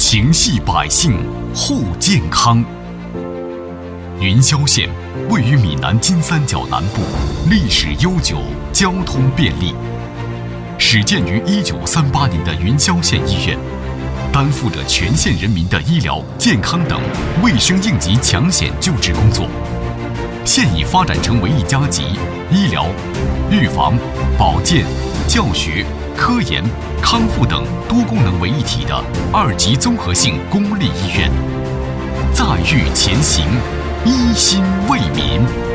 情系百姓护健康。云霄县位于闽南金三角南部，历史悠久，交通便利。始建于1938年的云霄县医院，担负着全县人民的医疗、健康等卫生应急抢险救治工作。现已发展成为一家集医疗、预防、保健、教学、科研、康复等多功能为一体的2级综合性公立医院。载誉前行，一心为民。